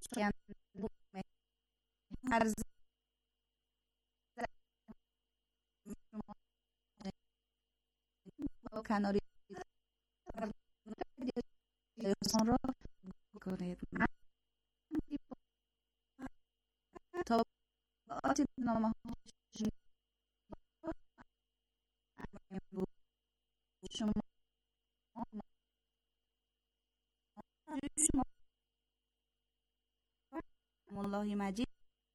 sekian Bu Arza kanori sonra کنید من تا آتی نامه شما الله مجید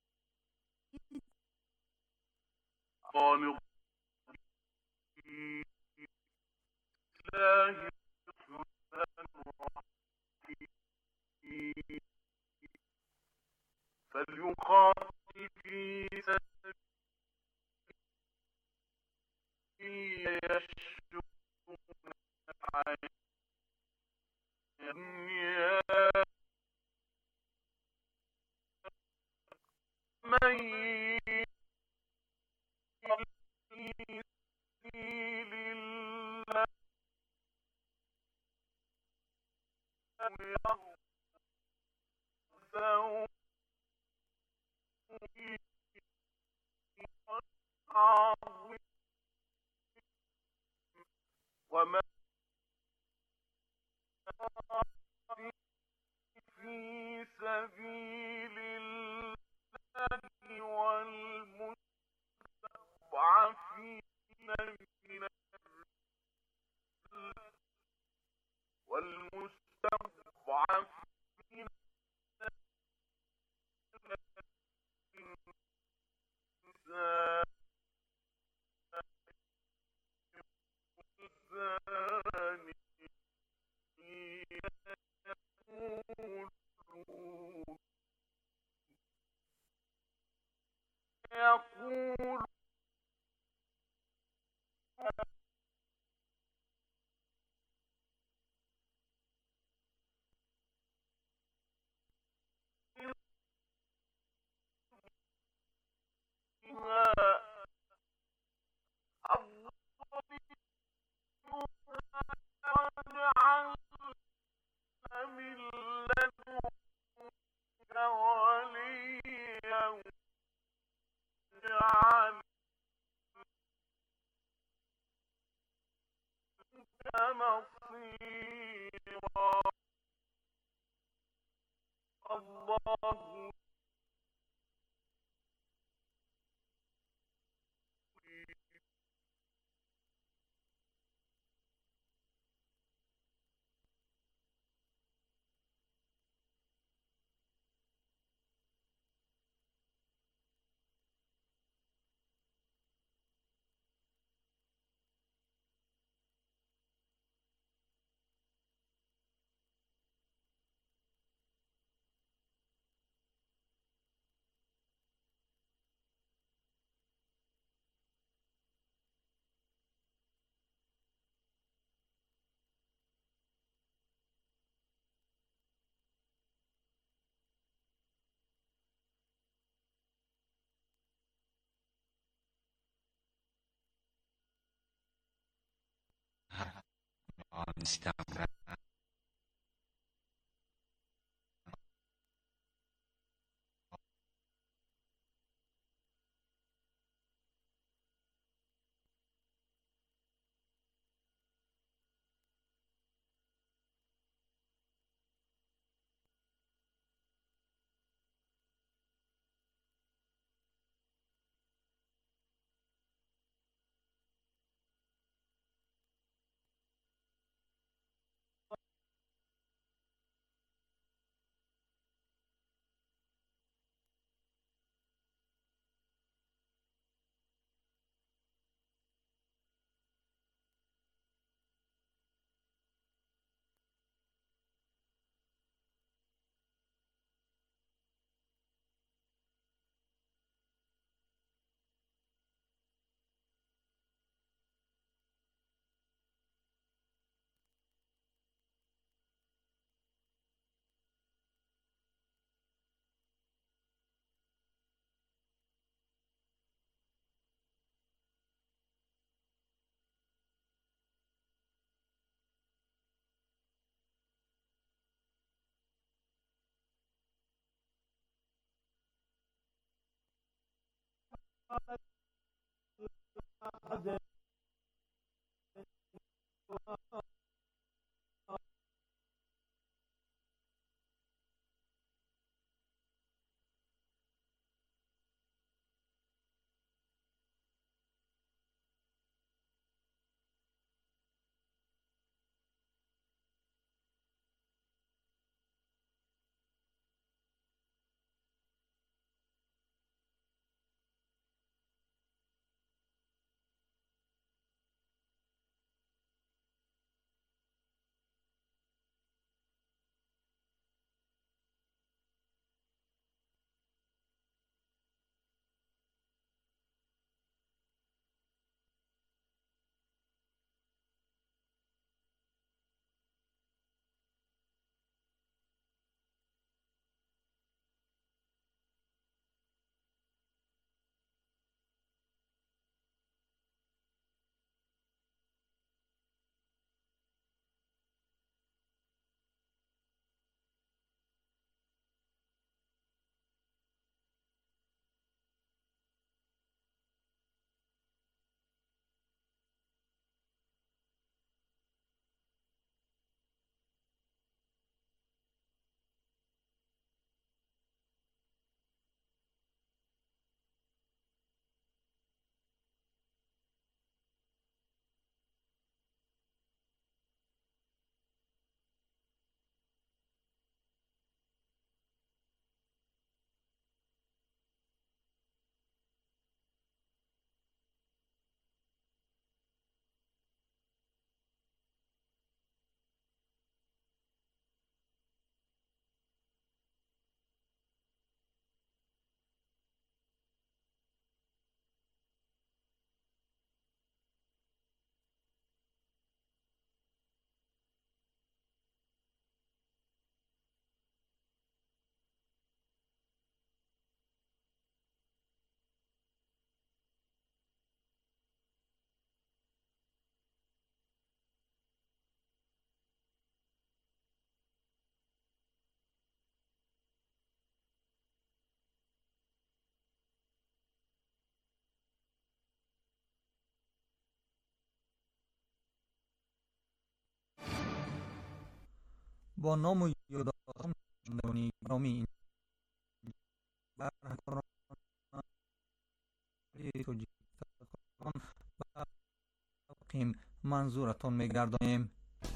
فليقاتل في سبيل يشجون الدنيا من في سبيل الله يرزقه عظيم وما في سبيل الله والمستضعفين من والمستضعفين من النساء والزانين يقول وجعلنا من لدنك وليا وجعلناك نصيرا الله استمر با نام و یادآور شنوندگان گرامی، برهمکاران توجیه و تقیم منظورتان می‌گردانیم.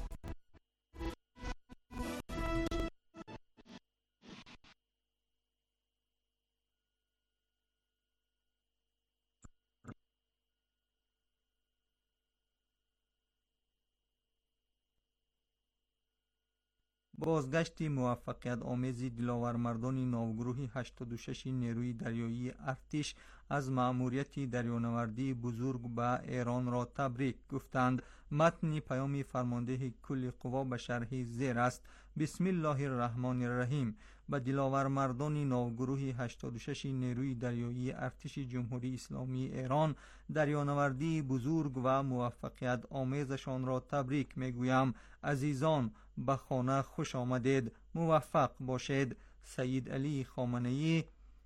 بازگشت موفقیت آمیز دلاورمردان ناوگروه 86 نیروی دریایی ارتش از مأموریت دریانوردی بزرگ به ایران را تبریک گفتند. متن پیام فرمانده کل قوا به شرح زیر است. بسم الله الرحمن الرحیم. به دلاورمردان ناوگروه 86 نیروی دریایی ارتش جمهوری اسلامی ایران دریانوردی بزرگ و موفقیت آمیزشان را تبریک میگویم. عزیزان، به خانه خوش آمدید. موفق باشید. سید علی خامنه‌ای،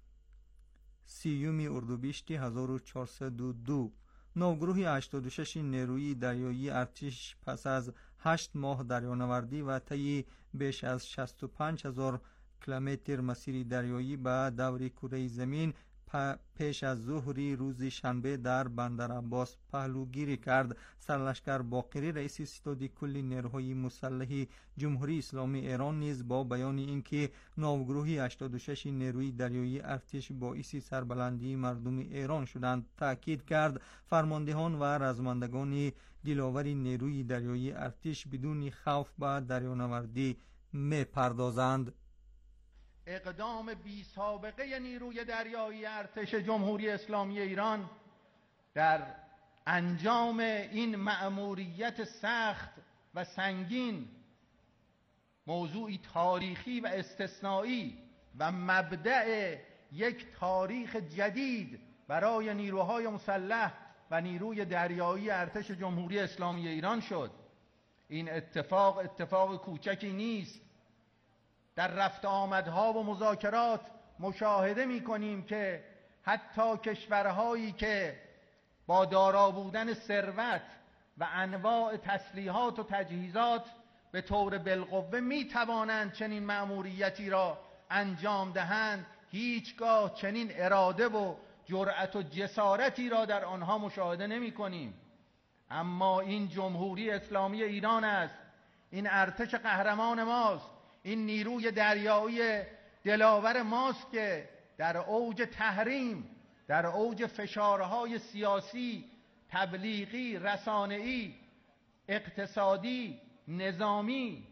30 اردیبهشت 1402. ناوگروه 86 نیروی دریایی ارتش پس از 8 ماه دریانوردی و طی بیش از 65,000 کیلومتر مسیر دریایی به دور کره زمین پیش از ظهر روز شنبه در بندر عباس پهلوگیری کرد. سرلشکر باقری رئیس ستاد کل نیروهای مسلح جمهوری اسلامی ایران نیز با بیان اینکه ناوگروه 86 نیروی دریایی ارتش باعث سربلندی مردم ایران شدند تاکید کرد. فرماندهان و رزمندگان دلاور نیروی دریایی ارتش بدون خوف به دریانوردی می پردازند. اقدام بی سابقه نیروی دریایی ارتش جمهوری اسلامی ایران در انجام این مأموریت سخت و سنگین موضوعی تاریخی و استثنایی و مبدأ یک تاریخ جدید برای نیروهای مسلح و نیروی دریایی ارتش جمهوری اسلامی ایران شد. این اتفاق کوچکی نیست. در رفت آمدها و مذاکرات مشاهده می کنیم که حتی کشورهایی که با دارا بودن ثروت و انواع تسلیحات و تجهیزات به طور بالقوه می توانند چنین مأموریتی را انجام دهند، هیچگاه چنین اراده و جرأت و جسارتی را در آنها مشاهده نمی کنیم. اما این جمهوری اسلامی ایران است، این ارتش قهرمان ماست، این نیروی دریایی دلاور ماست که در اوج تحریم، در اوج فشارهای سیاسی، تبلیغی، رسانه‌ای، اقتصادی، نظامی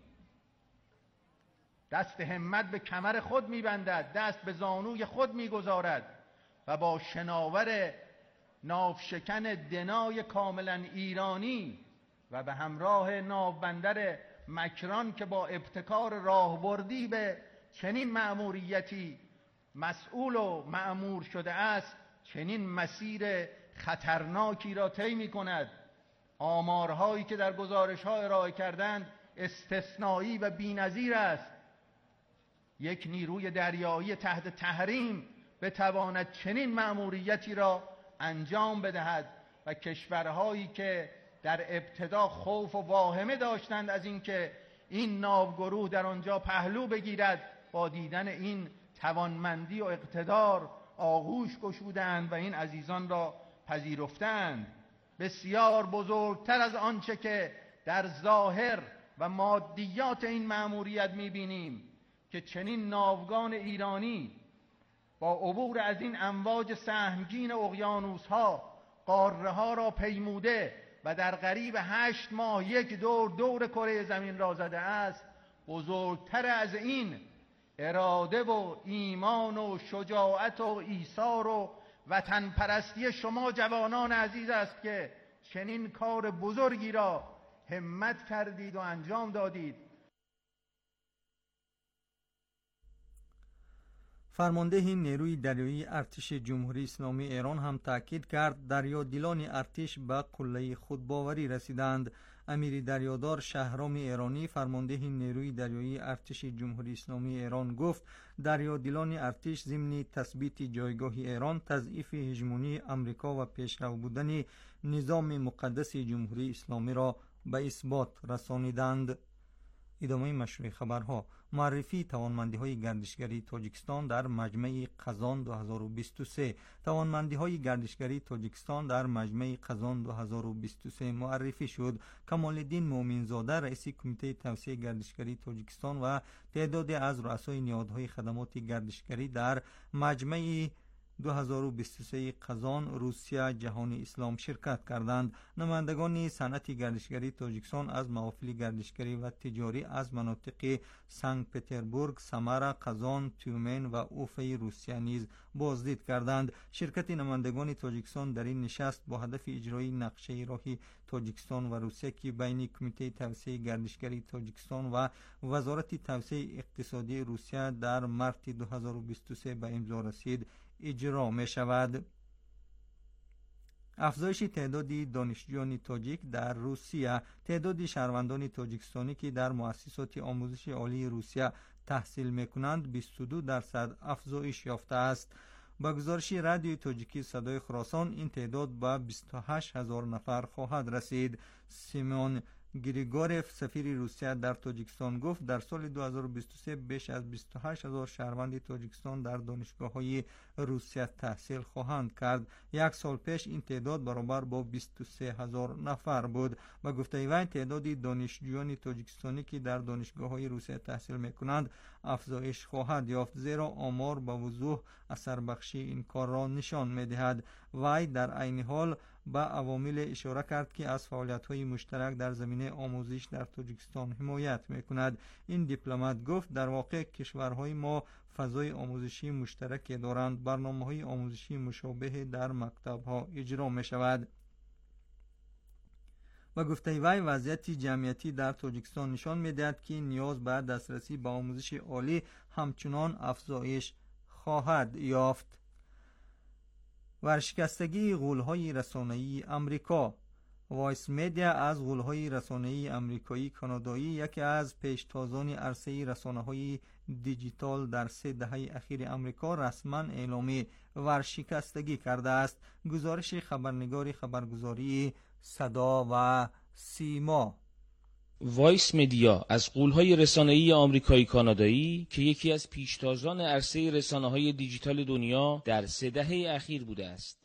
دست همت به کمر خود می‌بندد، دست به زانوی خود می‌گذارد و با شناور ناوشکن دنای کاملا ایرانی و به همراه ناوبندر مکران که با ابتکار راهبردی به چنین مأموریتی مسئول و مأمور شده است، چنین مسیر خطرناکی را طی می‌کند. آمارهایی که در گزارش‌ها ارائه کردند استثنایی و بی‌نظیر است. یک نیروی دریایی تحت تحریم بتواند چنین مأموریتی را انجام بدهد و کشورهایی که در ابتدا خوف و واهمه داشتند از اینکه این ناوگروه در آنجا پهلو بگیرد، با دیدن این توانمندی و اقتدار آغوش گشودند و این عزیزان را پذیرفتند. بسیار بزرگتر از آنچه که در ظاهر و مادیات این مأموریت می‌بینیم که چنین ناوگان ایرانی با عبور از این امواج سهمگین اقیانوس‌ها قاره‌ها را پیموده و در قریب 8 ماه یک دور کره زمین را زده است، بزرگتر از این اراده و ایمان و شجاعت و ایثار و وطن پرستی شما جوانان عزیز است که چنین کار بزرگی را همت کردید و انجام دادید. فرمانده نیروی دریایی ارتش جمهوری اسلامی ایران هم تاکید کرد دریادلان ارتش به قله خودباوری رسیدند. امیر دریادار شهرام ایرانی فرمانده نیروی دریایی ارتش جمهوری اسلامی ایران گفت دریادلان ارتش ضمن تثبیت جایگاه ایران، تضعیف هژمونی امریکا و پیشرو بودن نظام مقدس جمهوری اسلامی را به اثبات رسانیدند. ادامه مشروع خبرها. معرفی توانمندی‌های گردشگری تاجیکستان در مجمع قزان 2023. توانمندی‌های گردشگری تاجیکستان در مجمع قزان 2023 معرفی شد. کمال‌الدین مومنزاده رئیس کمیته توسعه گردشگری تاجیکستان و تعدادی از رؤسای نهادهای خدمات گردشگری در مجمع 2023 قزان روسیه جهانی اسلام شرکت کردند. نمایندگان صنعت گردشگری تاجیکستان از محافل گردشگری و تجاری از مناطق سنت پترزبورگ، سمر، قزان، تیومن و اوفه روسیه نیز بازدید کردند. شرکت نمایندگان تاجیکستان در این نشست با هدف اجرای نقشه راهی تاجیکستان و روسیه که بین کمیته توسعه گردشگری تاجیکستان و وزارت توسعه اقتصادی روسیه در مارس 2023 به امضا رسید اجرا می شود. افزایش تعداد دانشجویان تاجیک در روسیه. تعداد شهروندان تاجیکستانی که در مؤسسات آموزش عالی روسیه تحصیل می کنند 22% افزایش یافته است. با گزارش رادیوی تاجیکی صدای خراسان این تعداد به 28,000 نفر خواهد رسید. سیمون گریگورف سفیر روسیه در تاجیکستان گفت در سال 2023 بیش از 28,000 شهروند تاجیکستان در دانشگاه‌های روسیه تحصیل خواهند کرد. یک سال پیش این تعداد برابر با 23,000 نفر بود. با گفته وی تعداد دانشجویان تاجیکستانی که در دانشگاه‌های روسیه تحصیل می‌کنند افزایش خواهد یافت، زیرا آمار با وضوح اثر بخشی این کار را نشان می‌دهد. وی در عین حال با عوامل اشاره کرد که از فعالیت‌های مشترک در زمینه آموزش در تاجیکستان حمایت می‌کند. این دیپلمات گفت در واقع کشورهای ما فضای آموزشی مشترک دارند. برنامه‌های آموزشی مشابه در مکتب‌ها اجرا می‌شود. و گفته وی وضعیت جمعیتی در تاجیکستان نشان می‌دهد که نیاز به دسترسی به آموزش عالی همچنان افزایش خواهد یافت. ورشکستگی غول‌های رسانه‌ای امریکا. وایس مدیا از غول‌های رسانه‌ای امریکایی کانادایی یکی از پیشتازان عرصه رسانه‌های دیجیتال در 3 دهه اخیر امریکا رسما اعلام ورشکستگی کرده است. گزارش خبرنگار خبرگزاری صدا و سیما. وایس مدیا از غول‌های رسانه‌ای آمریکایی کانادایی که یکی از پیشتازان عرصه رسانه‌های دیجیتال دنیا در 3 دهه اخیر بوده است.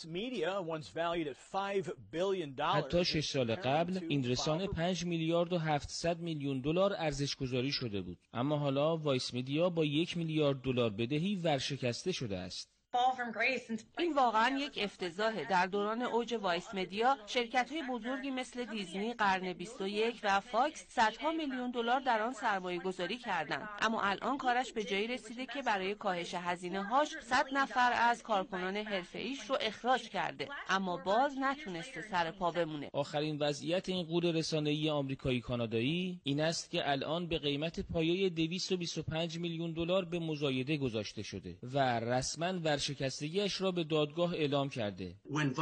حتی 6 سال قبل این رسانه 5 میلیارد و 700 میلیون دلار ارزش گذاری شده بود، اما حالا وایس مدیا با 1 میلیارد دلار بدهی ورشکسته شده است. این واقعا یک افتضاحه. در دوران اوج وایس مدیا شرکت‌های بزرگی مثل دیزنی، قرن 21 و فاکس صدها میلیون دلار در آن سرمایه گذاری کردند، اما الان کارش به جایی رسیده که برای کاهش هزینه‌هاش 100 نفر از کارکنان حرفه‌ایش رو اخراج کرده، اما باز نتونسته سر پا بمونه. آخرین وضعیت این غول رسانه‌ای آمریکایی کانادایی این است که الان به قیمت پایه 225 میلیون دلار به مزایده گذاشته شده و رسما شکستگیش را به دادگاه اعلام کرده.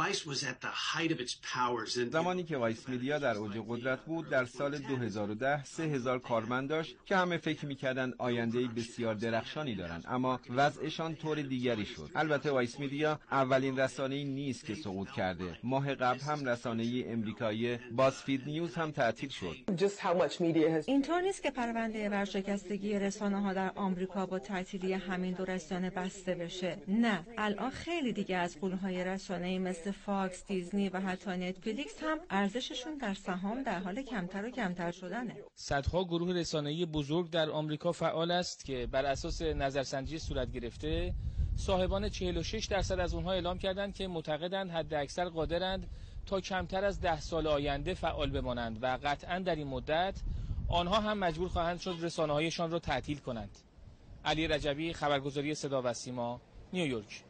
زمانی که وایس مدیا در اوج قدرت بود در سال 2010 3,000 کارمند داشت که همه فکر می‌کردند آینده‌ای بسیار درخشانی دارند، اما وضعشان طور دیگری شد. البته وایس مدیا اولین رسانه‌ای نیست که سقوط کرده. ماه قبل هم رسانه‌ای امریکایی بازفید نیوز هم تعطیل شد. اینطور نیست که پرونده ورشکستگی رسانه‌ها در آمریکا با تعطیلی همین دو رسانه بسته بشه. نه، الان خیلی دیگه از غول‌های رسانه‌ای مثل فاکس، دیزنی و حتی نتفلیکس هم ارزششون در سهام در حال کمتر و کمتر شدنه. صدها گروه رسانه‌ای بزرگ در آمریکا فعال است که بر اساس نظرسنجی صورت گرفته صاحبان 46% از اونها اعلام کردند که معتقدند حداکثر قادرند تا کمتر از 10 سال آینده فعال بمانند و قطعاً در این مدت آنها هم مجبور خواهند شد رسانه‌هایشان را تعطیل کنند. علی رجبی، خبرگزاری صدا و سیما، نیویورک.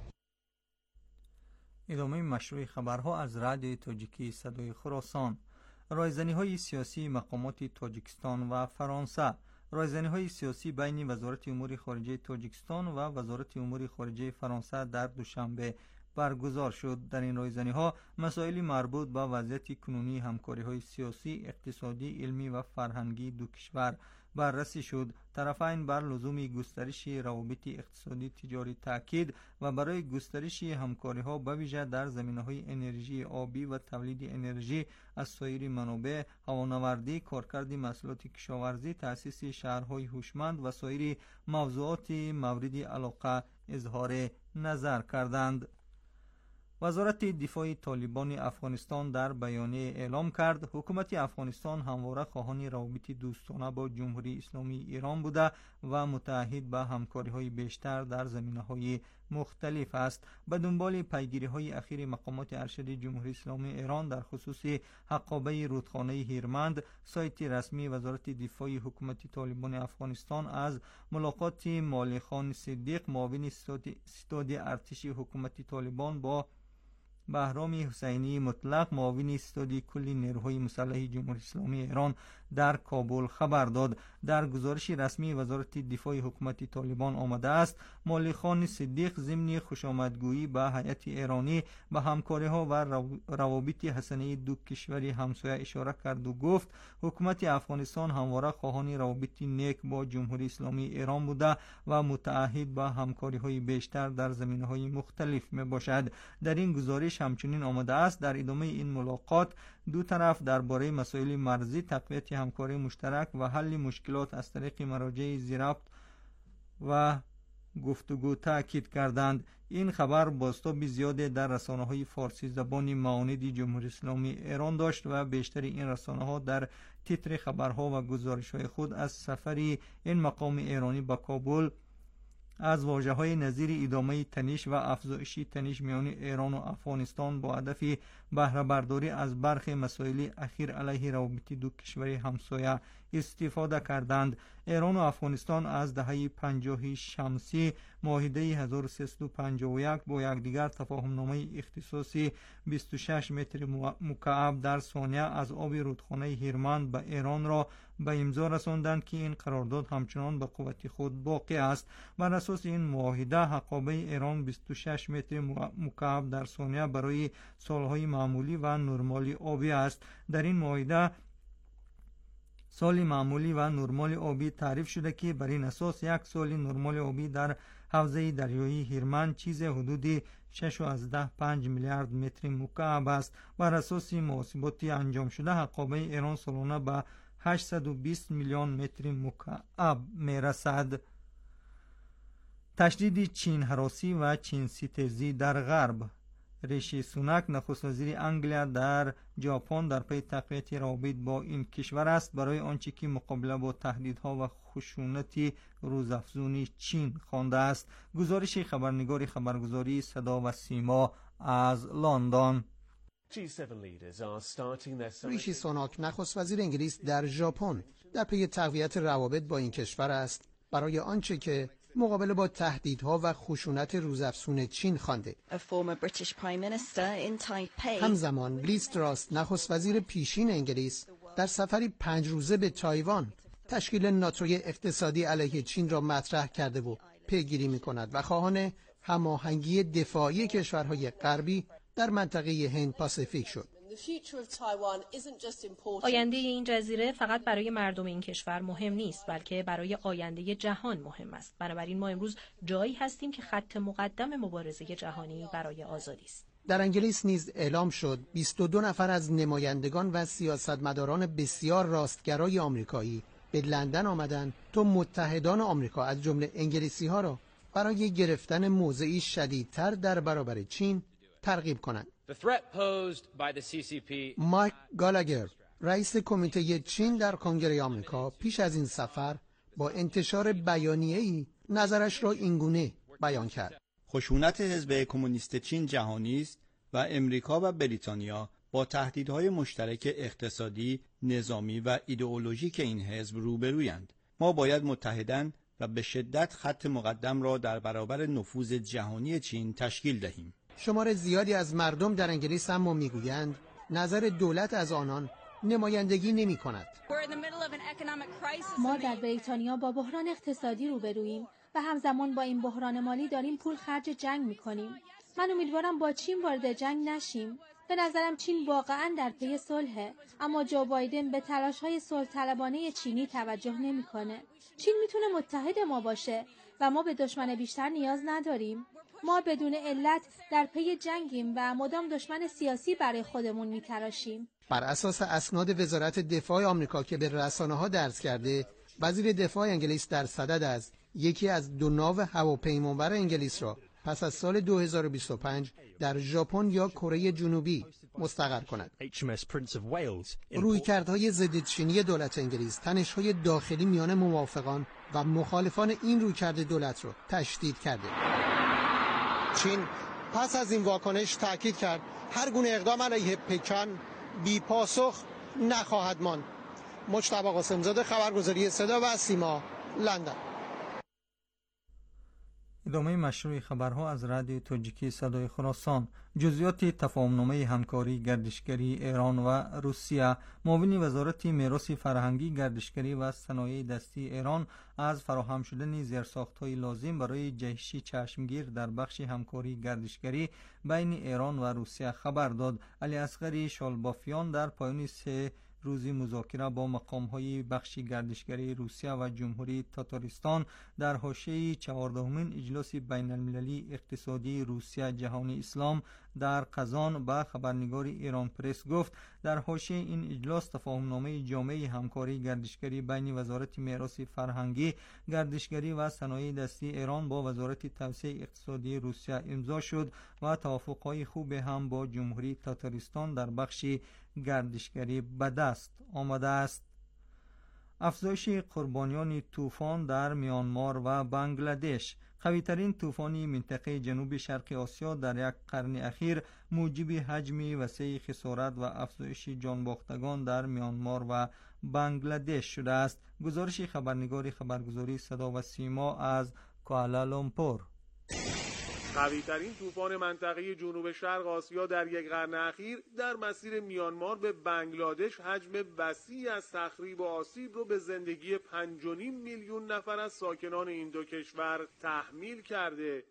ادامه مشروع خبرها از رادیوی تاجیکی صدای خراسان. رایزنی‌های سیاسی مقامات تاجیکستان و فرانسه. رایزنی‌های سیاسی بین وزارت امور خارجه تاجیکستان و وزارت امور خارجه فرانسه در دوشنبه برگزار شد. در این رایزنی‌ها مسائل مربوط به وضعیت کنونی همکاری‌های سیاسی، اقتصادی، علمی و فرهنگی دو کشور بررسی شد. طرفین بر لزوم گسترش روابط اقتصادی تجاری تاکید و برای گسترش همکاری‌ها به ویژه در زمینه‌های انرژی آبی و تولید انرژی از سایر منابع، هوانوردی، کارکرد محصولات کشاورزی، تأسیس شهرهای هوشمند و سایر موضوعات مورد علاقه اظهار نظر کردند. وزارت دفاع طالبان افغانستان در بیانیه اعلام کرد حکومت افغانستان همواره خواهان روابط دوستانه با جمهوری اسلامی ایران بوده و متعهد به همکاری‌های بیشتر در زمینه‌های مختلف است. به دنبال پیگیری‌های اخیر مقامات ارشد جمهوری اسلامی ایران در خصوص حقابه رودخانه هیرمند، سایت رسمی وزارت دفاع حکومت طالبان افغانستان از ملاقات مالی خان صدیق معاون ستاد ارتش حکومت طالبان با بهرام حسینی مطلق معاون ستاد کل نیروهای مسلح جمهوری اسلامی ایران در کابل خبر داد. در گزارش رسمی وزارت دفاع حکومت طالبان آمده است مالی خان صدیق ضمن خوشامدگویی به هیئت ایرانی به همکاری‌ها و روابط حسنه دو کشور همسایه اشاره کرد و گفت حکومت افغانستان همواره خواهان روابط نیک با جمهوری اسلامی ایران بوده و متعهد به همکاری‌های بیشتر در زمینه‌های مختلف میباشد. در این گزارش همچنین آمده است در ادامه این ملاقات دو طرف درباره مسائل مرزی، تقویت همکاری مشترک و حل مشکلات از طریق مراجع ذی‌ربط و گفتگو تاکید کردند. این خبر بازتاب زیاد در رسانه‌های فارسی زبان مانند جمهوری اسلامی ایران داشت و بیشتر این رسانه‌ها در تیتر خبرها و گزارش‌های خود از سفر این مقام ایرانی به کابل از واژه‌های نظیر ادامه تنش و افزایش تنش میان ایران و افغانستان با هدف بهره برداری از برخی مسائل اخیر علیه روابط دو کشور همسایه استفاده کردند. ایران و افغانستان از دهه 50 شمسی معاهده 1351 با یکدیگر تفاهم‌نامه اختصاصی 26 متر مکعب در ثانیه از آب رودخانه هیرمند به ایران را به امضا رساندند که این قرارداد همچنان به قوت خود باقی است. بر اساس این معاهده حقابه ایران 26 متر مکعب در ثانیه برای سالهای معمولی و نرمال آبی است. در این معاهده سال معمولی و نرمال آبی تعریف شده که بر این اساس یک سال نرمال آبی در حوزه دریایی هیرمند چیز حدود 6.5 میلیارد متر مکعب است. بر اساس محاسباتی انجام شده حقابه ایران سالانه به 820 میلیون متر مکعب میرسد. تشدید چین هراسی و چین ستیزی در غرب. ریشی سوناک نخست وزیر انگلیا در ژاپن در پی تقویت روابط با این کشور است برای آنچه که مقابله با تهدیدها و خشونت روزافزون چین خوانده است. گزارش خبرنگار خبرگزاری صدا و سیما از لندن. ریشی سوناک نخست وزیر انگلیس در ژاپن در پی تقویت روابط با این کشور است برای آنچه که مقابله با تهدیدها و خشونت روزافزون چین خوانده. همزمان لیز تراس نخست وزیر پیشین انگلیس در سفری 5 روزه به تایوان تشکیل ناتوی اقتصادی علیه چین را مطرح کرده و پیگیری می‌کند و خواهان هماهنگی دفاعی کشورهای غربی در منطقه هند پاسیفیک شد. آینده این جزیره فقط برای مردم این کشور مهم نیست بلکه برای آینده جهان مهم است. بنابراین ما امروز جایی هستیم که خط مقدم مبارزه جهانی برای آزادی است. در انگلیس نیز اعلام شد 22 نفر از نمایندگان و سیاستمداران بسیار راستگرای آمریکایی به لندن آمدند تا متحدان آمریکا از جمله انگلیسی‌ها را برای گرفتن موضعی شدیدتر در برابر چین ترغیب کنند. مایک گالاگر رئیس کمیته چین در کنگره آمریکا پیش از این سفر با انتشار بیانیه‌ای نظرش را اینگونه بیان کرد: خشونت حزب کمونیست چین جهانی است و امریکا و بریتانیا با تهدیدهای مشترک اقتصادی، نظامی و ایدئولوژیک این حزب روبرویند. ما باید متحداً و به شدت خط مقدم را در برابر نفوذ جهانی چین تشکیل دهیم. شمار زیادی از مردم در انگلیس اما میگویند نظر دولت از آنان نمایندگی نمی کند. ما در بریتانیا با بحران اقتصادی روبروییم و همزمان با این بحران مالی داریم پول خرج جنگ می کنیم. من امیدوارم با چین وارد جنگ نشیم. به نظرم چین واقعا در پی صلحه، اما جو بایدن به تلاش‌های صلح‌طلبانه چینی توجه نمی‌کنه. چین میتونه متحد ما باشه و ما به دشمن بیشتر نیاز نداریم. ما بدون علت در پی جنگیم و مدام دشمن سیاسی برای خودمون میتراشیم. بر اساس اسناد وزارت دفاع آمریکا که به رسانه‌ها درز کرده، وزیر دفاع انگلیس در صدد است یکی از 2 ناو هواپیمابر انگلیس را پس از سال 2025 در ژاپن یا کره جنوبی مستقر کند. رویکردهای ضد چینی دولت انگلیس تنش‌های داخلی میان موافقان و مخالفان این رویکرد دولت را تشدید کرده. چین پس از این واکنش تاکید کرد هر گونه اقدام علیه پکن بی پاسخ نخواهد ماند. مجتبی قاسم‌زاده، خبرگزاری صدا و سیما، لندن. ادامه مشروع خبرها از رادیو تاجیکی صدای خراسان. جزئیات تفاهم‌نامه همکاری گردشگری ایران و روسیه. معاون وزارت میراث فرهنگی، گردشگری و صنایع دستی ایران از فراهم شدن زیرساخت‌های لازم برای جهش چشمگیر در بخش همکاری گردشگری بین ایران و روسیه خبر داد. علی اصغری شالبافیان در پایان 3 روزی مذاکره با مقام‌های بخش گردشگری روسیه و جمهوری تاتارستان در حاشیه 14مین اجلاس بین المللی اقتصادی روسیه جهانی اسلام در قزان به خبرنگار ایران پرس گفت در حاشیه این اجلاس تفاهم‌نامه جامع همکاری گردشگری بین وزارت میراث فرهنگی، گردشگری و صنایع دستی ایران با وزارت توسعه اقتصادی روسیه امضا شد و توافق‌های خوب هم با جمهوری تاتارستان در بخش گردشگری به دست آمده است. افزایش قربانیان طوفان در میانمار و بنگلادش. قوی‌ترین طوفان منطقه جنوب شرق آسیا در یک قرن اخیر موجب حجم وسیع خسارت و افزایش جانباختگان در میانمار و بنگلادش شده است. گزارش خبرنگار خبرگزاری صدا و سیما از کوالالامپور. قوی‌ترین طوفان منطقه جنوب شرق آسیا در یک قرن اخیر در مسیر میانمار به بنگلادش حجم وسیعی از تخریب و آسیب رو به زندگی 5.5 میلیون نفر از ساکنان این دو کشور تحمیل کرده.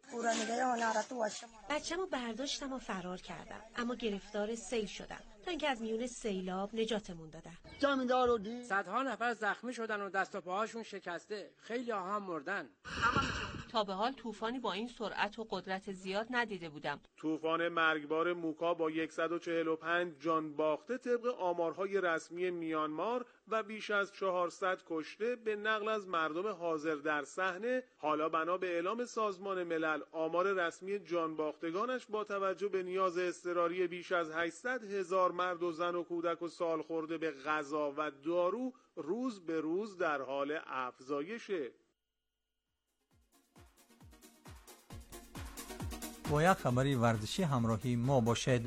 بچه‌مو برداشتم و فرار کردم، اما گرفتار سیل شدم تا اینکه از میون سیلاب نجاتمون دادن. صدها نفر زخمی شدن و دست و پاهاشون شکسته، خیلی ها هم مردن. تا به حال طوفانی با این سرعت و قدرت زیاد ندیده بودم. طوفان مرگبار موکا با 145 جان باخته طبق آمارهای رسمی میانمار و بیش از 400 کشته به نقل از مردم حاضر در صحنه، حالا بنا به اعلام سازمان ملل آمار رسمی جان باختگانش با توجه به نیاز اضطراری بیش از 800,000 مرد و زن و کودک و سالخورده به غذا و دارو روز به روز در حال افزایشه. با یک خبری ورزشی همراهی ما باشد.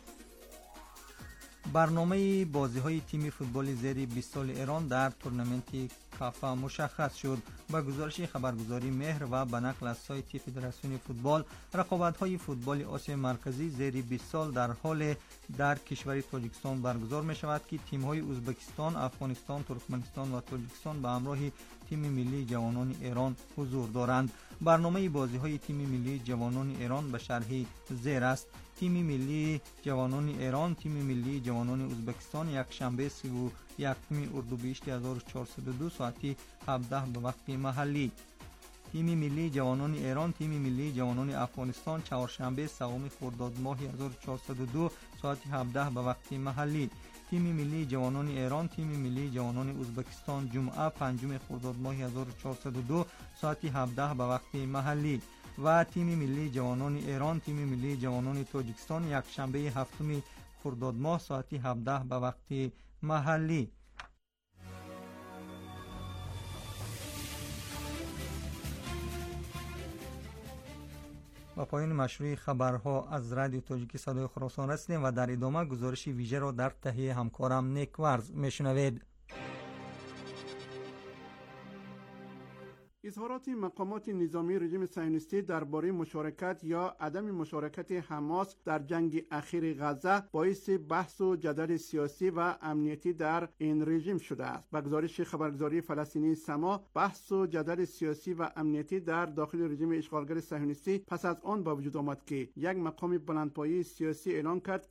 برنامه بازی‌های تیم فوتبال زیر 20 سال ایران در تورنمنت کافا مشخص شد. با گزارش خبرگزاری مهر و به نقل از سایت فدراسیون فوتبال، رقابت‌های فوتبال آسیا مرکزی زیر 20 سال در حال در کشور تاجیکستان برگزار می‌شود که تیم‌های ازبکستان، افغانستان، ترکمنستان و تاجیکستان به همراه تیم ملی جوانان ایران حضور دارند. برنامه بازی‌های تیم ملی جوانان ایران به شرح زیر است. تیم ملی جوانان ایران، تیم ملی جوانان ازبکستان یک شنبه 31 اردیبهشت 1402 ساعت 17 به وقت محلی. تیم ملی جوانان ایران، تیم ملی جوانان افغانستان چهارشنبه 3 خرداد ماه 1402 ساعت 17 به وقت محلی. تیم ملی جوانان ایران، تیم ملی جوانان ازبکستان جمعه 5 خرداد ماه 1402 ساعت 17 به وقت محلی. و تیم ملی جوانان ایران، تیم ملی جوانان تاجیکستان یک شنبه 7 خرداد ماه ساعت 17 به وقت محلی. و پایان مشروع خبرها از رادیو تاجیکی صدای خراسان رسیدیم و در ادامه گزارش ویژه را در تهیه همکارم نیکورز میشنوید. اظهارات مقامات نظامی رژیم صهیونیستی درباره مشارکت یا عدم مشارکت حماس در جنگ اخیر غزه باعث بحث و جدل سیاسی و امنیتی در این رژیم شده است. با گزارش خبرگزاری فلسطینی سما، بحث و جدل سیاسی و امنیتی در داخل رژیم اشغالگر صهیونیستی پس از آن با وجود آمد که یک مقام بلندپایه سیاسی اعلان کرد که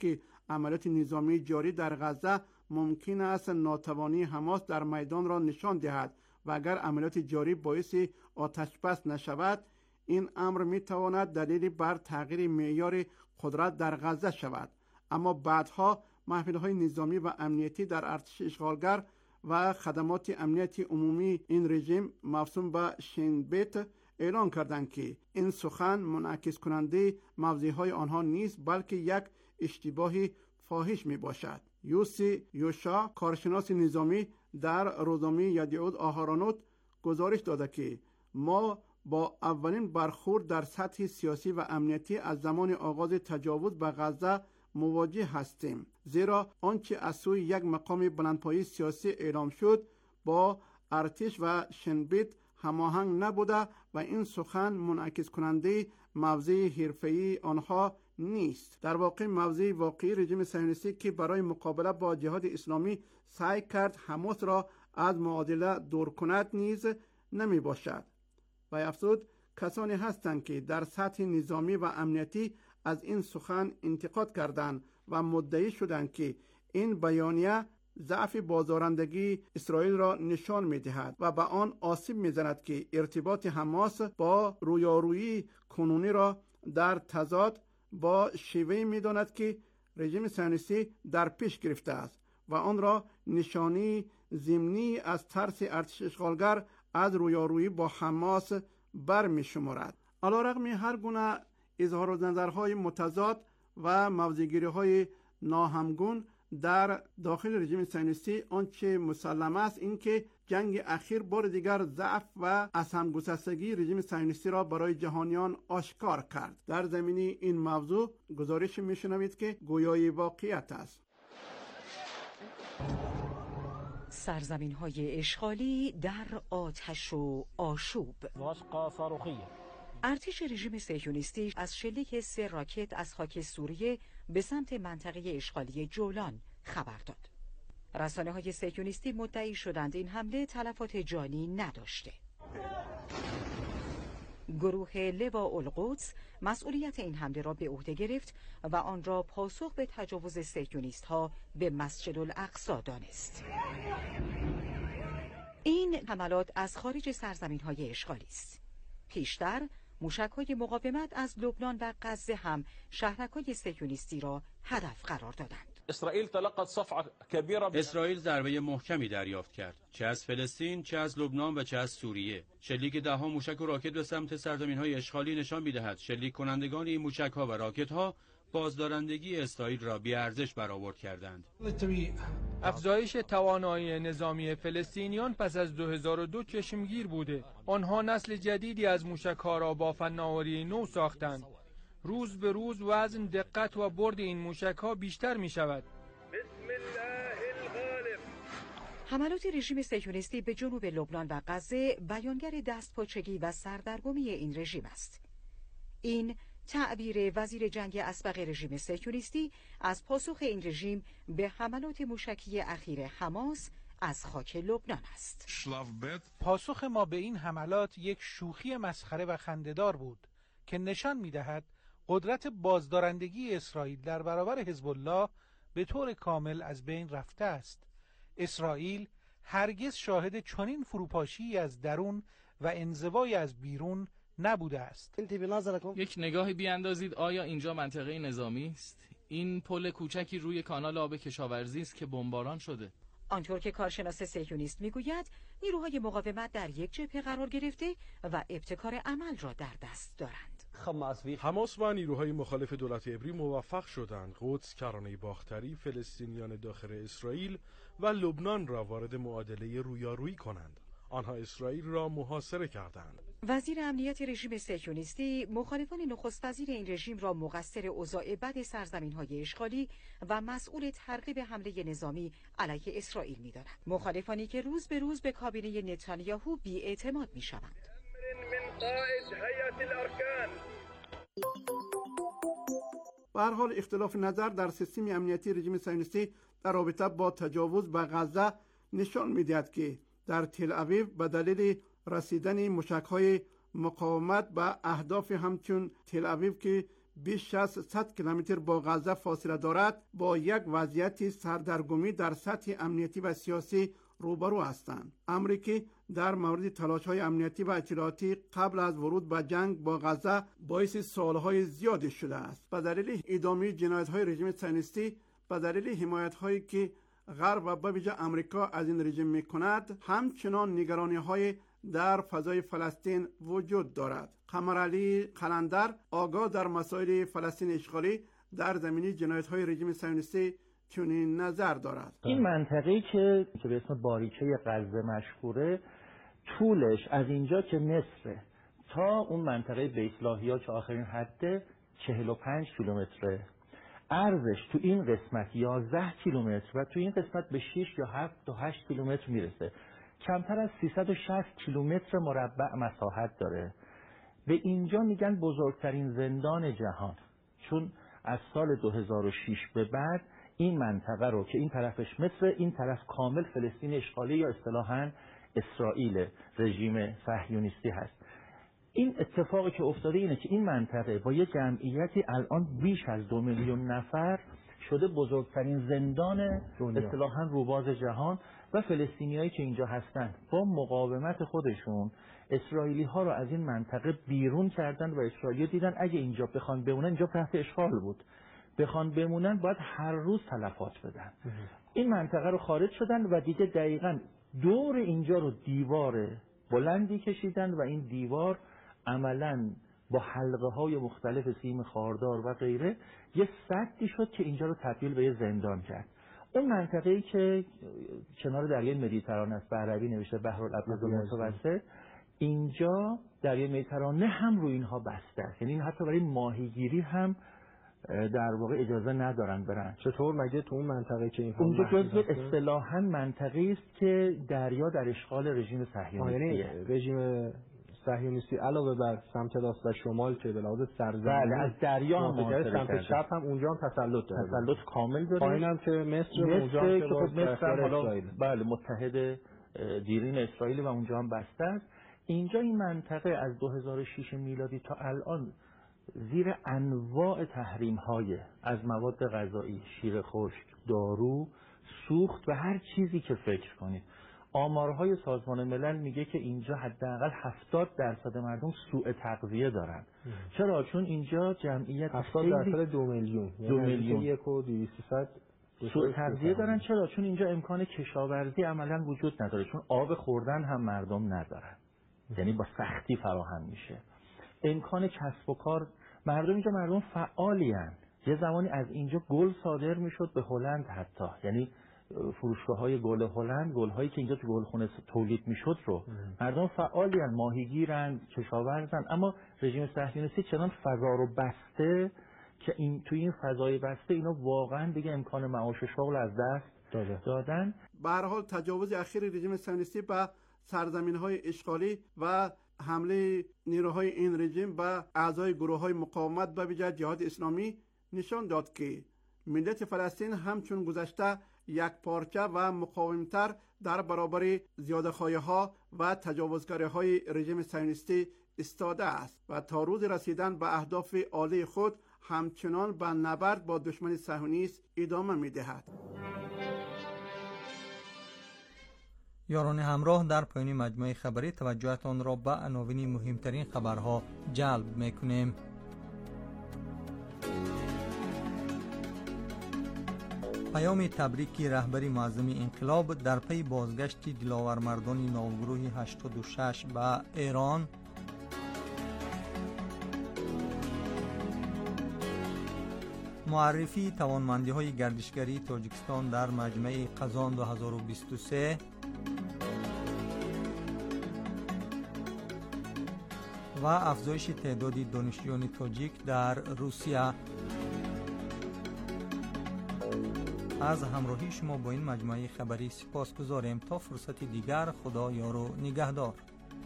عملیات نظامی جاری در غزه ممکن است ناتوانی حماس در میدان را نشان دهد و اگر عملیات جاری باعث آتشبس نشود، این امر میتواند دلیلی بر تغییر معیار قدرت در غزه شود. اما بعدها محفل‌های نظامی و امنیتی در ارتش اشغالگر و خدمات امنیتی عمومی این رژیم موسوم به شین بیت اعلان کردند که این سخن منعکس کننده موضعهای آنها نیست، بلکه یک اشتباه فاحش می باشد. یوسی یوشا، کارشناس نظامی در روزنامه یدیعود آهارانوت گزارش داده که ما با اولین برخورد در سطح سیاسی و امنیتی از زمان آغاز تجاوز به غزه مواجه هستیم، زیرا آنچه از سوی یک مقام بلندپایه سیاسی اعلام شد با ارتش و شنبیت هماهنگ نبوده و این سخن منعکس کننده موضع حرفه‌ای آنها نیست. در واقع موضع واقعی رژیم صهیونیستی که برای مقابله با جهاد اسلامی سعی کرد حماس را از معادله دور کند نیز نمی باشد. و افزود کسانی هستند که در سطح نظامی و امنیتی از این سخن انتقاد کردند و مدعی شدند که این بیانیه ضعف بازدارندگی اسرائیل را نشان می‌دهد و به آن آسیب می‌زند که ارتباط حماس با رویارویی کنونی را در تضاد با شیوهی می‌داند که رژیم صهیونیستی در پیش گرفته است و آن را نشانی ضمنی از ترس ارتش اشغالگر از رویارویی با حماس برمی‌شمارد. علیرغم هر گونه اظهار نظرهای متضاد و موضع‌گیری‌های ناهمگون در داخل رژیم صهیونیستی، آنچه مسلم است این که جنگ اخیر بار دیگر ضعف و از هم گسستگی رژیم صهیونیستی را برای جهانیان آشکار کرد. در زمینه این موضوع گزارش میشنوید که گویای واقعیت است. سرزمین‌های اشغالی در آتش و آشوب. ارتش رژیم صهیونیستی از شلیک 3 راکت از خاک سوریه به سمت منطقه اشغالی جولان خبر داد. رسانه‌های صهیونیستی مدعی شدند این حمله تلفات جانی نداشته. گروه لوا القدس مسئولیت این حمله را به عهده گرفت و آن را پاسخ به تجاوز صهیونیست‌ها به مسجد الاقصی دانست. این حملات از خارج سرزمین‌های اشغالی است. پیشتر موشک‌های مقاومت از لبنان و غزه هم شهرک‌های صهیونیستی را هدف قرار دادند. اسرائیل ضربه محکمی دریافت کرد، چه از فلسطین، چه از لبنان و چه از سوریه. شلیک 10 موشک و راکت به سمت سرزمین‌های اشغالی نشان می‌دهد شلیک کنندگان این موشک‌ها و راکت‌ها بازدارندگی اسرائیل را بی‌ارزش برآورد کردند. افزایش توانایی نظامی فلسطینیان پس از 2002 چشمگیر بوده. آنها نسل جدیدی از موشک‌ها را با فناوری نو ساختند. روز به روز وزن، دقت و برد این موشک‌ها بیشتر می‌شود. حملات رژیم صهیونیستی به جنوب لبنان و غزه بیانگر دستپاچگی و سردرگمی این رژیم است. این تعبیر وزیر جنگ اسبق رژیم صهیونیستی از پاسخ این رژیم به حملات موشکی اخیر حماس از خاک لبنان است. پاسخ ما به این حملات یک شوخی مسخره و خنده‌دار بود که نشان می‌دهد قدرت بازدارندگی اسرائیل در برابر حزب الله به طور کامل از بین رفته است. اسرائیل هرگز شاهد چنین فروپاشی از درون و انزوای از بیرون نبوده است. یک نگاهی بیاندازید، آیا اینجا منطقه نظامی است؟ این پل کوچکی روی کانال آب کشاورزی است که بمباران شده. آنطور که کارشناس صهیونیست میگوید نیروهای مقاومت در یک جبهه قرار گرفته و ابتکار عمل را در دست دارند. حماس و نیروهای مخالف دولت عبری موفق شدند قدس، کرانه باختری، فلسطینیان داخل اسرائیل و لبنان را وارد معادله رویارویی کنند. آنها اسرائیل را محاصره کردند. وزیر امنیت رژیم صهیونیستی مخالفان نخست وزیر این رژیم را مقصر اوضاع بد سرزمین‌های اشغالی و مسئول ترغیب حمله نظامی علیه اسرائیل می‌دانند. مخالفانی که روز به روز به کابینه نتانیاهو بی‌اعتماد می‌شوند. به هر حال اختلاف نظر در سیستم امنیتی رژیم صهیونیستی در رابطه با تجاوز به غزه نشان می‌دهد که در تل اویو به دلیل رسیدن موشک‌های مقاومت به اهداف همچون تل اویو که بیش از 100 کیلومتر با غزه فاصله دارد، با یک وضعیت سردرگمی در سطح امنیتی و سیاسی روبرو هستند. امریکا در مورد تلاش‌های امنیتی و اطلاعاتی قبل از ورود به جنگ با غزه باعث سوال‌های زیادی شده است. به دلیل ادامه جنایت‌های رژیم صهیونیستی، به دلیل حمایت‌هایی که غرب و به ویژه آمریکا از این رژیم می‌کند، همچنان نگرانی‌های در فضای فلسطین وجود دارد. قمرعلی قلندر، آگاه در مسائل فلسطین اشغالی، در زمینه جنایت‌های رژیم صهیونیستی چنین نظر دارد. این منطقه‌ای که به اسم باریکه غزه مشهوره، طولش از اینجا که مصر تا اون منطقه بیت لاهیا که آخرین حده 45 کیلومتره، عرضش تو این قسمت 11 کیلومتر و تو این قسمت به 6 یا 7 تا 8 کیلومتر میرسه. کمتر از 360 کیلومتر مربع مساحت داره. به اینجا میگن بزرگترین زندان جهان، چون از سال 2006 به بعد این منطقه رو که این طرفش مصر، این طرف کامل فلسطین اشغالی یا اصطلاحاً اسرائیل رژیم صهیونیستی هست. این اتفاقی که افتاده اینه که این منطقه با یه جمعیتی الان بیش از 2 میلیون نفر شده بزرگترین زندان اصطلاحاً روباز جهان و فلسطینیایی که اینجا هستن با مقاومت خودشون اسرائیلی ها رو از این منطقه بیرون کردن و اسرائیلی دیدن اگه اینجا بخوان بمونن، اینجا تحت اشغال بود، بخوان بمونن باید هر روز تلفات بدن. این منطقه رو خارج شدن و دیگه دقیقاً دور اینجا رو دیوار بلندی کشیدن و این دیوار عملاً با حلقه های مختلف سیم خاردار و غیره یه سدی شد که اینجا رو تبدیل به یه زندان کرد. اون منطقه‌ای که کنار دریای مدیترانه است، به عربی نوشته بحرالابیض المتوسط، اینجا دریای مدیترانه هم روی اینها بسته است. یعنی حتی برای ماهیگیری هم در واقع اجازه ندارن برن. چطور مگه تو اون منطقه که این اونجا جزء اصطلاحاً منطقه‌ای است که دریا در اشغال رژیم صهیونیستیه. یعنی رژیم صهیونیستی علاوه بر سمت راست و شمال که به لحاظ سرزمینی از دریا هم سمت چپ هم اونجا هم تسلط داره. تسلط کامل داره. پایین هم که مصر اونجا که مصر بله متحد دیرین اسرائیل و اونجا هم بسته است. اینجا این منطقه از 2006 میلادی تا الان زیر انواع تحریم‌های از مواد غذایی، شیر خشک، دارو، سوخت و هر چیزی که فکر کنید. آمارهای سازمان ملل میگه که اینجا حداقل 70% مردم سوء تغذیه دارن. چرا؟ چون اینجا جمعیت 70% 2 میلیون، 2 میلیون 1,200 سوء تغذیه دارن. چرا؟ چون اینجا امکان کشاورزی عملا وجود نداره، چون آب خوردن هم مردم ندارن، یعنی با سختی فراهم میشه. امکان کسب و کار، مردم اینجا مردم فعالی هستند. یه زمانی از اینجا گل صادر میشد به هلند، حتی یعنی فروشگاه‌های گل هلند، گل‌هایی که اینجا تو گلخونه تولید میشد رو مردم فعالی هستند، ماهیگیرن، کشاورزن. اما رژیم صهیونیستی چنان فضا رو بسته که توی این فضای بسته اینا واقعا دیگه امکان معاش و شغل از دست دادن. به هر حال تجاوز اخیر رژیم صهیونیستی به سرزمین‌های اشغالی و حمله نیروهای این رژیم به اعضای گروه‌های مقاومت به ویژه جهاد اسلامی نشان داد که ملت فلسطین همچون گذشته یک پارچه و مقاومتر در برابر زیاده‌خواهی‌ها و تجاوزکاری‌های رژیم صهیونیستی ایستاده است و تا روز رسیدن به اهداف عالی خود همچنان به نبرد با دشمن صهیونیست ادامه می‌دهد. یاران همراه، در پایان مجموعه خبری توجهتان را به عناوین مهمترین خبرها جلب میکنیم. پیام تبریکی رهبری معظم انقلاب در پی بازگشت دلاورمردان نوگروه 86 به ایران. معرفی توانمندی‌های گردشگری تاجیکستان در مجمع قزان 2023. و افزایش تعداد دانشجویان تاجیک در روسیه. از همراهی شما با این مجموعه خبری سپاسگزاریم. تا فرصت دیگر، خدا یار و نگهدار.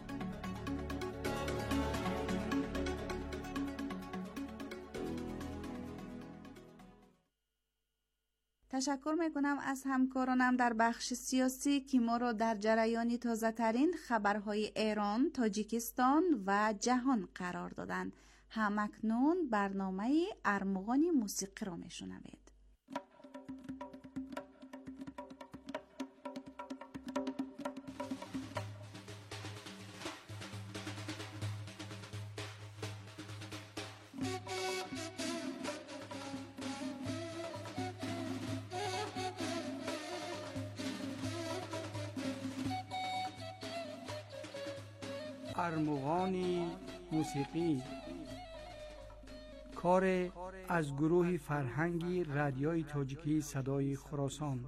تشکر میکنم از همکارانم در بخش سیاسی که ما را در جریان تازه ترین خبرهای ایران، تاجیکستان و جهان قرار دادند. همکنون برنامه ارمغان موسیقی را میشنوید. ارمغان موسیقی، کار از گروه فرهنگی رادیوی تاجیکی صدای خراسان.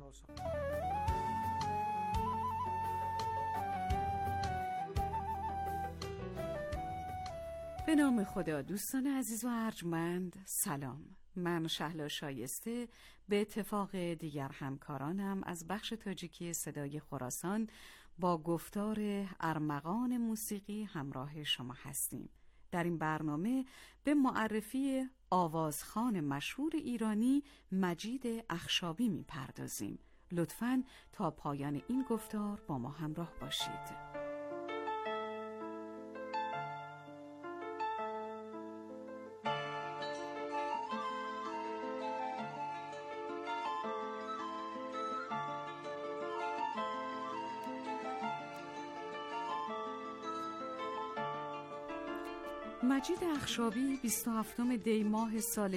به نام خدا. دوستان عزیز و ارجمند، سلام. من شهلا شایسته به اتفاق دیگر همکارانم از بخش تاجیکی صدای خراسان با گفتار ارمغان موسیقی همراه شما هستیم. در این برنامه به معرفی آوازخوان مشهور ایرانی مجید اخشابی می‌پردازیم. لطفاً تا پایان این گفتار با ما همراه باشید. مجید اخشابی 27 دی ماه سال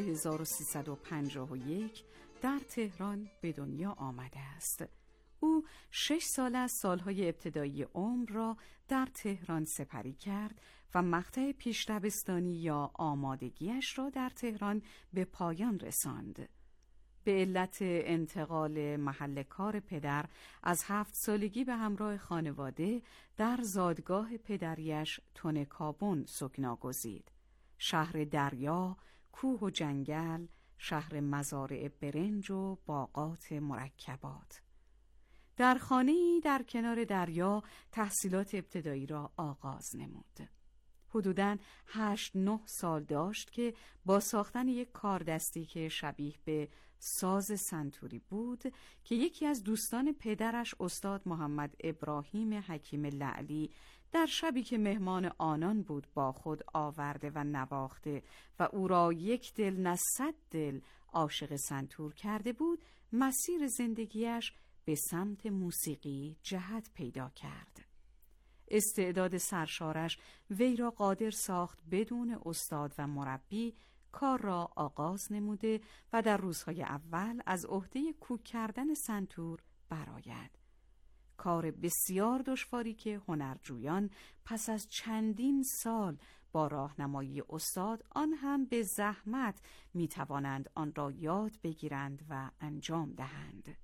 1351 در تهران به دنیا آمده است. او 6 سال از سالهای ابتدایی عمر را در تهران سپری کرد و مقطع پیش دبستانی یا آمادگیش را در تهران به پایان رساند. به علت انتقال محل کار پدر از 7 سالگی به همراه خانواده در زادگاه پدریش تونکابون سکنا گزید. شهر دریا، کوه و جنگل، شهر مزارع برنج و باغات مرکبات. در خانه‌ای در کنار دریا تحصیلات ابتدایی را آغاز نمود. حدوداً 8-9 سال داشت که با ساختن یک کاردستی که شبیه به ساز سنتوری بود که یکی از دوستان پدرش استاد محمد ابراهیم حکیم لعلی در شبی که مهمان آنان بود با خود آورده و نواخته و او را یک دل نه 100 دل عاشق سنتور کرده بود، مسیر زندگیش به سمت موسیقی جهت پیدا کرد. استعداد سرشارش وی را قادر ساخت بدون استاد و مربی کار را آغاز نموده و در روزهای اول از عهده کوک کردن سنتور برآید. کار بسیار دشواری که هنرجویان پس از چندین سال با راهنمایی استاد، آن هم به زحمت، می توانند آن را یاد بگیرند و انجام دهند.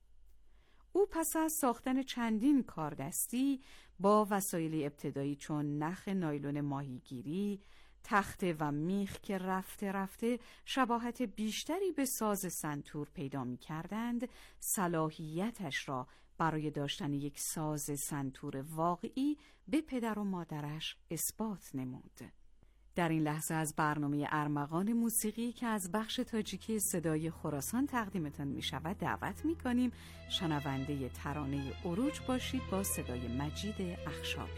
او پس از ساختن چندین کاردستی با وسایل ابتدایی چون نخ نایلون ماهیگیری، تخته و میخ که رفته رفته شباهت بیشتری به ساز سنتور پیدا می کردند، صلاحیتش را برای داشتن یک ساز سنتور واقعی به پدر و مادرش اثبات نمود. در این لحظه از برنامه ارمغان موسیقی که از بخش تاجیکی صدای خراسان تقدیمتان می شود دعوت می کنیم شنونده ترانه عروج باشید با صدای مجید اخشابی.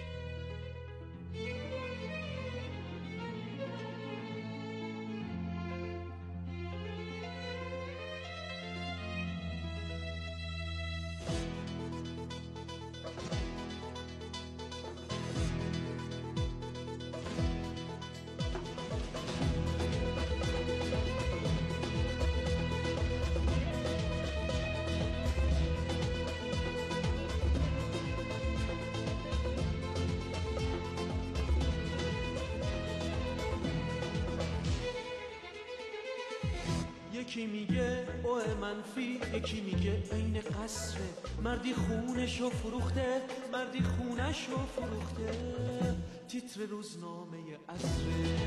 یکی میگه اوه منفی، یکی میگه عین قصره، مردی خونشو فروخته، مردی خونشو فروخته، تیتر روزنامه عصره.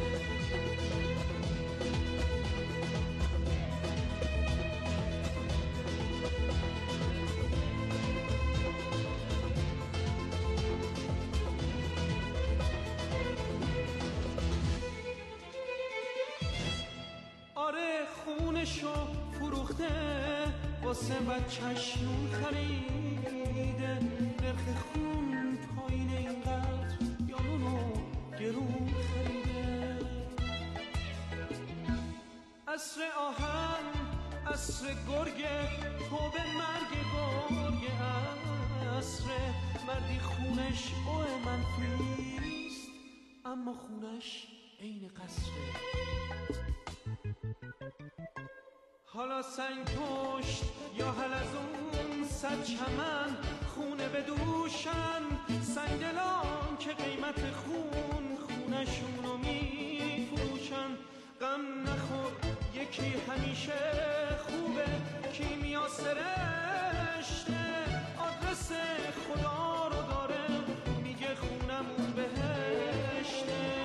خونشو فروخته، واسه بچه‌ش نون خریده، نرخ خون پایین اینقدر یا نونو گرون خریده. عصر آهن عصر گرگ تو به مرگ گرگ عصر مردی خونش اوه منفیست اما خونش عین قصره حالا سنگ پشت یا حلزون صد چمن خونه به دوشن سنگدلان که قیمت خونشونو می فروشن غم نخور یکی همیشه خوبه کیمیا سرشته آدرس خدا رو داره میگه خونمون بهشته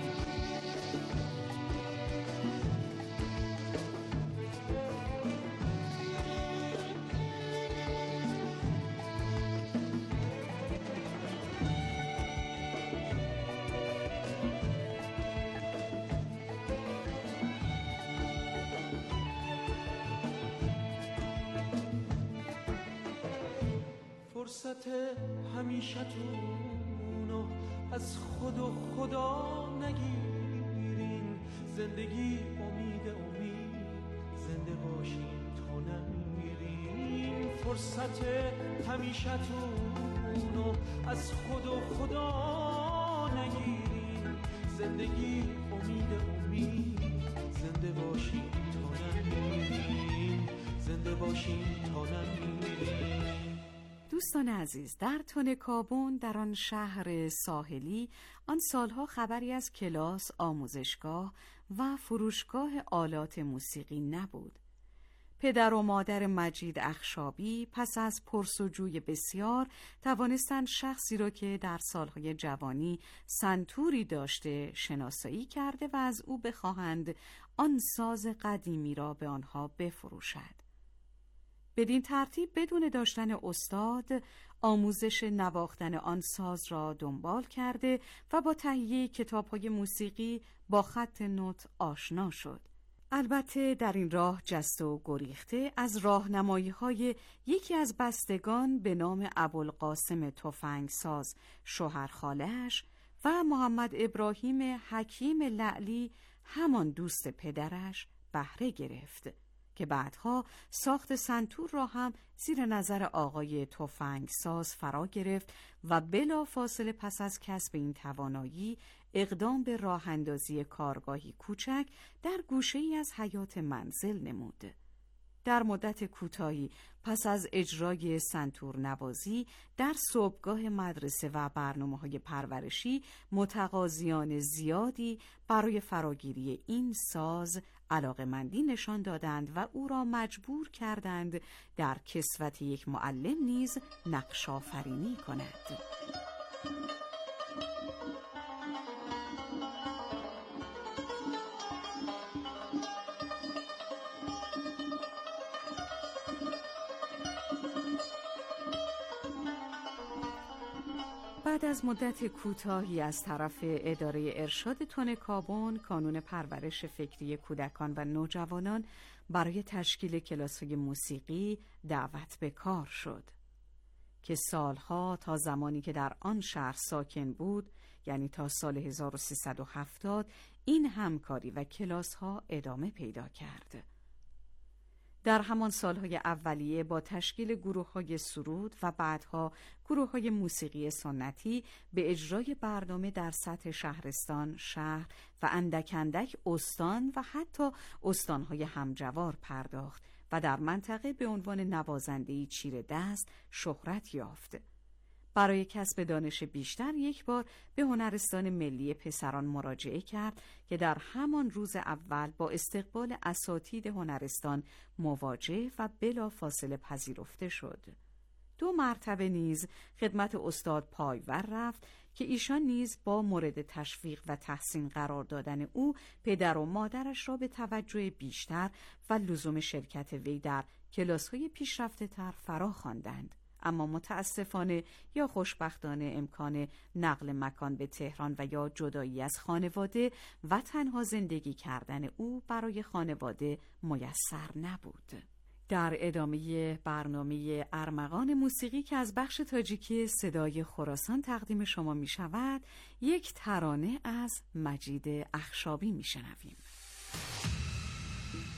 فرصت همیشتونو از خود و خدا نگیرین زندگی امید زنده باشین تا نمیرین فرصت همیشتونو از خود و خدا نگیرین زندگی امید زنده باشین تا نمیرین زنده باشین تا نمیرین. دوستان عزیز، در تونکابون در آن شهر ساحلی آن سالها خبری از کلاس، آموزشگاه و فروشگاه آلات موسیقی نبود. پدر و مادر مجید اخشابی پس از پرسجوی بسیار توانستند شخصی را که در سالهای جوانی سنتوری داشته شناسایی کرده و از او بخواهند آن ساز قدیمی را به آنها بفروشد. بدین ترتیب بدون داشتن استاد آموزش نواختن آن ساز را دنبال کرده و با تهیه کتاب‌های موسیقی با خط نوت آشنا شد. البته در این راه جست و گریخته از راهنمایی‌های یکی از بستگان به نام ابوالقاسم تفنگساز شوهر خاله‌اش و محمد ابراهیم حکیم لعلی همان دوست پدرش بهره گرفت که بعدها ساخت سنتور را هم زیر نظر آقای تفنگساز فرا گرفت و بلافاصله پس از کسب این توانایی اقدام به راه اندازی کارگاهی کوچک در گوشه‌ای از حیاط منزل نمود. در مدت کوتاهی پس از اجرای سنتور نوازی در صبحگاه مدرسه و برنامه‌های پرورشی متقاضیان زیادی برای فراگیری این ساز علاقه‌مندی نشان دادند و او را مجبور کردند در کسوت یک معلم نیز نقش آفرینی کند. بعد از مدت کوتاهی از طرف اداره ارشاد تونکابون کانون پرورش فکری کودکان و نوجوانان برای تشکیل کلاس‌های موسیقی دعوت به کار شد که سالها تا زمانی که در آن شهر ساکن بود، یعنی تا سال 1370، این همکاری و کلاس‌ها ادامه پیدا کرد. در همان سالهای اولیه با تشکیل گروه‌های سرود و بعدها گروه‌های موسیقی سنتی به اجرای برنامه در سطح شهرستان، شهر و اندک اندک استان و حتی استان‌های همجوار پرداخت و در منطقه به عنوان نوازنده‌ای چیره دست شهرت یافت. برای کسب دانش بیشتر یک بار به هنرستان ملی پسران مراجعه کرد که در همان روز اول با استقبال اساتید هنرستان مواجه و بلافاصله پذیرفته شد. 2 مرتبه نیز خدمت استاد پایور رفت که ایشان نیز با مورد تشویق و تحسین قرار دادن او پدر و مادرش را به توجه بیشتر و لزوم شرکت وی در کلاس‌های پیشرفته‌تر فرا خواندند. اما متاسفانه یا خوشبختانه امکان نقل مکان به تهران و یا جدایی از خانواده و تنها زندگی کردن او برای خانواده میسر نبود. در ادامه برنامه ارمغان موسیقی که از بخش تاجیکی صدای خراسان تقدیم شما می شود، یک ترانه از مجید اخشابی می شنویم.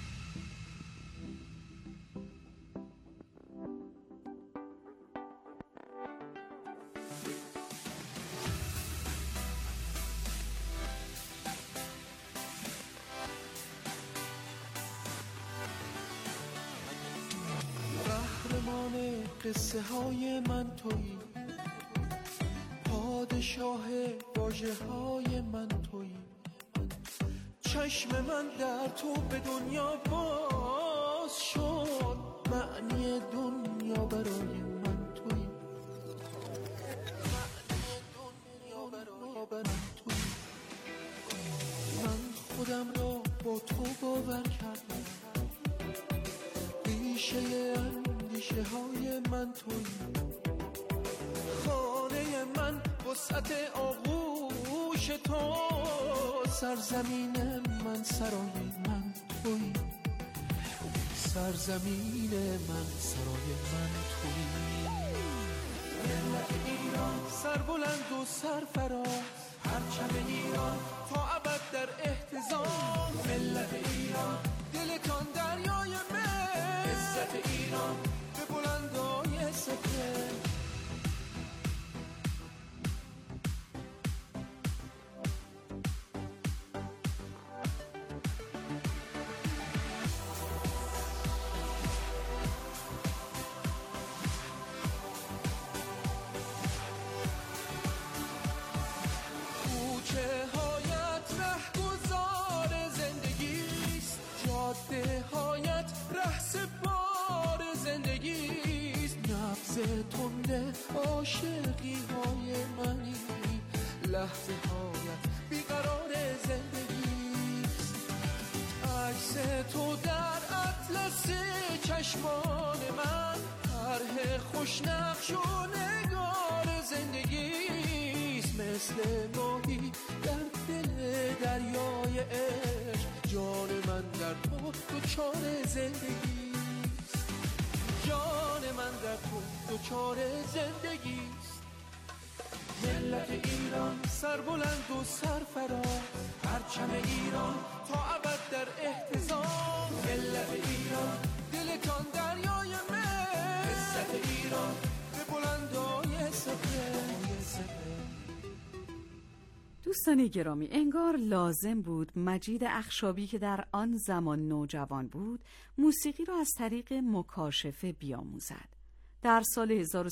قصه های من تویی، پادشاه واژه های من تویی، چشم من در تو به دنیا باز شد، معنی دنیا برای من تویی، معنی دنیا برای من تویی. من خودم را با تو باور کردم، ریشه اندیشه های من تویی، خانه من وسعت آغوش تو، سرزمین من سرای من تویی، سرزمین من سرای من تویی. ملت ایران سربلند و سرفراز، پرچم ایران تا ابد در احتضان، ملت ایران دلتان دریای من، عزت ایران به بلندای سپر. تنده عاشقی های منی، لحظه هایت بیقرار زندگیست، عکس تو در اطلس چشمان من، طرح خوشنقش و نگار زندگیست، مثل ماهی در دل دریای عشق، جان من در تو دچار زندگیست، جان من در تو دچار زندگیست. ملت ایران سربلند و سرفراز، پرچم ایران تا ابد در احتضان، ملت ایران دلتان دریای من، عزت ایران به بلندای سپر. دوستان گرامی، انگار لازم بود مجید اخشابی که در آن زمان نوجوان بود موسیقی را از طریق مکاشفه بیاموزد. در سال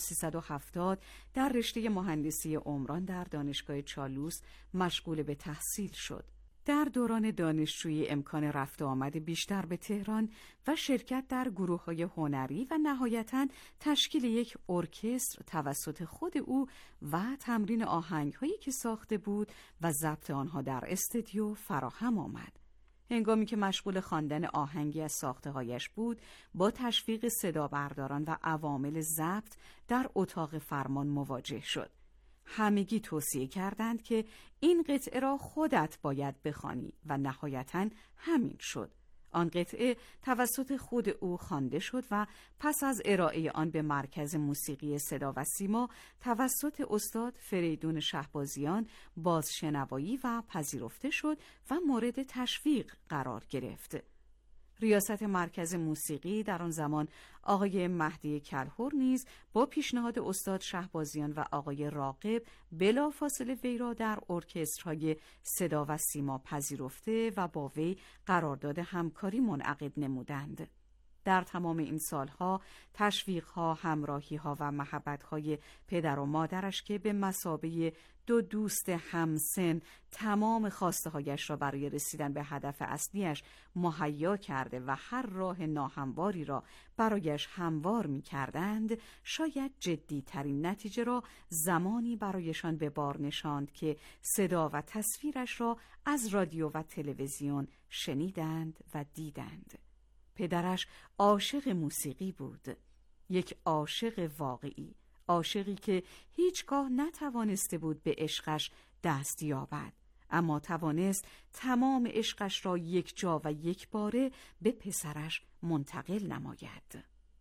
1370 در رشته مهندسی عمران در دانشگاه چالوس مشغول به تحصیل شد. در دوران دانشجویی امکان رفت و آمد بیشتر به تهران و شرکت در گروه‌های هنری و نهایتاً تشکیل یک ارکستر توسط خود او و تمرین آهنگ‌هایی که ساخته بود و ضبط آنها در استودیو فراهم آمد. هنگامی که مشغول خواندن آهنگی از ساخته‌هایش بود، با تشویق صدابرداران و عوامل ضبط در اتاق فرمان مواجه شد. همگی توصیه کردند که این قطعه را خودت باید بخوانی و نهایتاً همین شد. آن قطعه توسط خود او خوانده شد و پس از ارائه آن به مرکز موسیقی صدا و سیما توسط استاد فریدون شهبازیان بازشنوایی و پذیرفته شد و مورد تشویق قرار گرفت. ریاست مرکز موسیقی در آن زمان آقای مهدی کلهر نیز با پیشنهاد استاد شهبازیان و آقای راغب بلافاصله وی را در ارکسترهای صدا و سیما پذیرفته و با وی قرارداد همکاری منعقد نمودند. در تمام این سالها تشویقها، همراهیها و محبتهای پدر و مادرش که به مثابه دو دوست همسن تمام خواسته‌هایش را برای رسیدن به هدف اصلیش مهیا کرده و هر راه ناهمواری را برایش هموار می‌کردند، شاید جدی‌ترین نتیجه را زمانی برایشان به بار نشاند که صدا و تصویرش را از رادیو و تلویزیون شنیدند و دیدند. پدرش عاشق موسیقی بود، یک عاشق واقعی، عاشقی که هیچگاه نتوانسته بود به عشقش دست یابد، اما توانست تمام عشقش را یک جا و یک باره به پسرش منتقل نماید.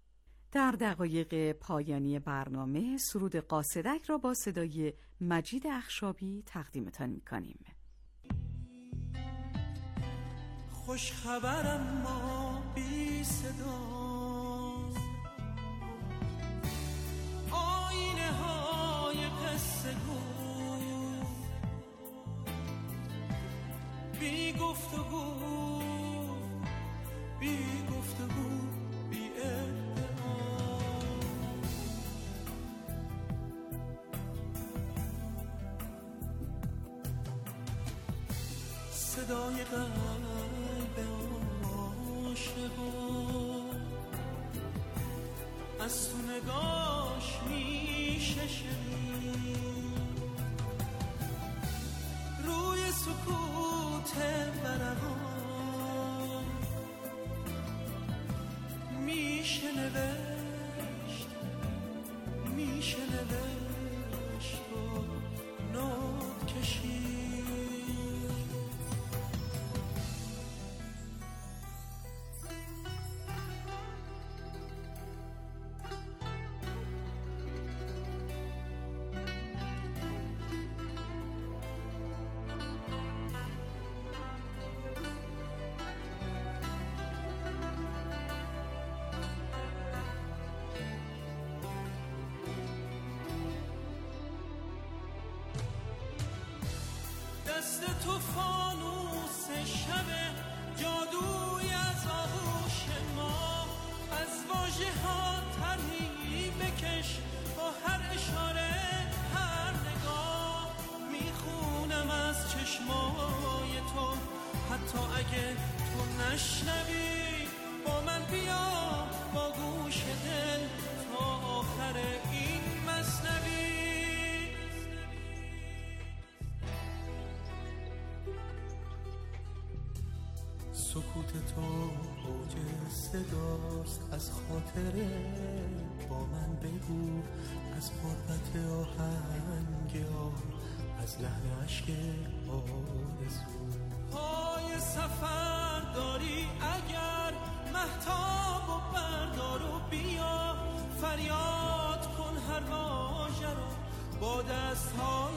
در دقایق پایانی برنامه سرود قاصدک را با صدای مجید اخشابی تقدیمتان می‌کنیم. خوش خبرم ما بی صدا، آینه های قصه گو، بی گفتگو، بی گفتگو، بی ادعا، صدای قلب عاشقا از تو نگاش میشه شنید روی سکوت ورقا میشه نوشت و نوت کشید. دست تو فانوس شب جادوی از آغوش ما از واژه ها طرحی بکش با هر اشاره هر نگاه میخونم از چشمای تو حتی اگه تو نشنوی با من بیا با گوش دل تا آخر این مثنوی. سکوت تو اوج صداست از خاطره با من بگو از غربت آهنگ از لحن عشق آرزو پای سفر داری اگر مهتاب و بردار و بیا فریاد کن هر واژه رو با دستهای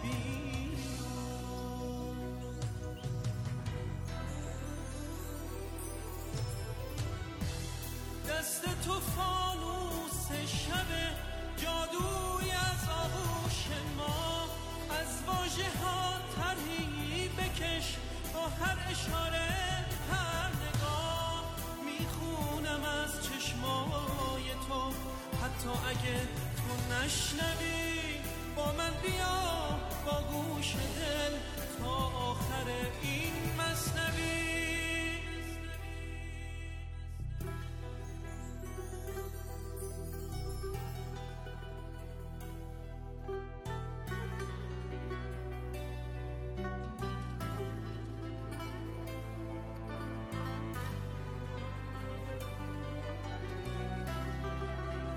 دست تو فانوس شب جادوی از آغوش ما از واژه ها طرحی بکش با هر اشاره هر نگاه میخونم از چشمای تو حتی اگه تو نشنوی با من بیا با گوش دل تا آخر این مثنوی.